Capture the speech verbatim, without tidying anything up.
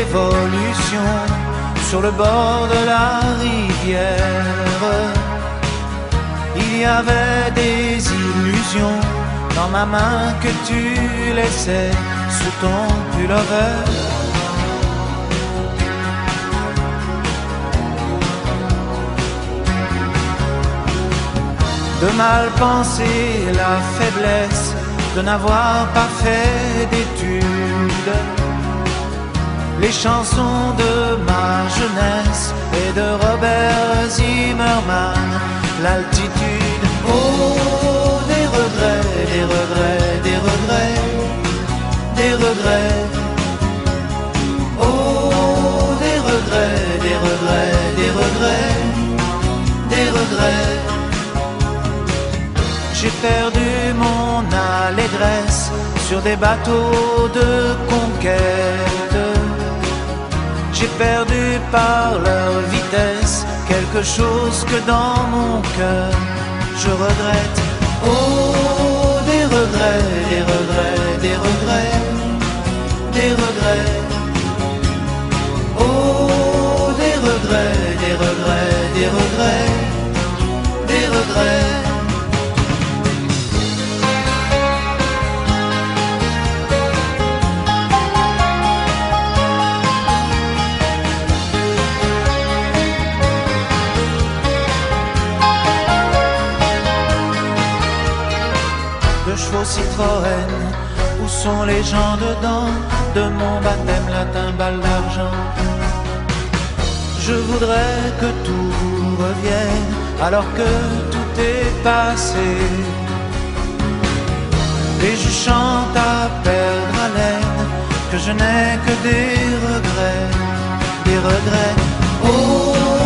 révolution sur le bord de la rivière. Il y avait des illusions dans ma main que tu laissais sous ton pullover. De mal penser la faiblesse de n'avoir pas fait d'études, les chansons de ma jeunesse et de Robert Zimmerman, l'altitude. Oh, des regrets, des regrets, des regrets, des regrets. Oh, des regrets, des regrets, des regrets, des regrets. J'ai perdu mon allégresse sur des bateaux de conquête. J'ai perdu par leur vitesse quelque chose que dans mon cœur je regrette. Oh, des regrets, des regrets, des regrets, des regrets. Oh, des regrets, des regrets, des regrets, des regrets. Chevaux Citroën, où sont les gens dedans de mon baptême latin balle d'argent? Je voudrais que tout revienne alors que tout est passé. Et je chante à perdre haleine que je n'ai que des regrets, des regrets. Oh,